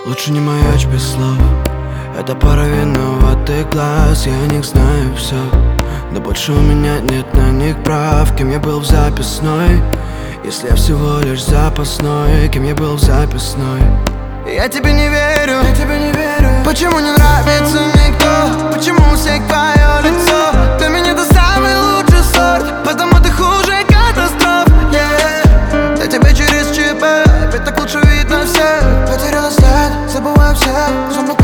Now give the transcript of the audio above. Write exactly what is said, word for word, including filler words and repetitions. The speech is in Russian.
Лучше не маячь без слов. Это пара виноватых глаз, я о них знаю все. Но больше у меня нет на них прав. Кем я был в записной, если я всего лишь запасной? Кем я был в записной? Я тебе не верю, я тебе не верю. Почему не нравится никто? Почему у всех твое лицо? Для меня ты самый лучший сорт, потому ты хуже катастроф, yeah. Я тебе через ЧП, ведь так лучше видно всех. Потеряла след, забываю всех.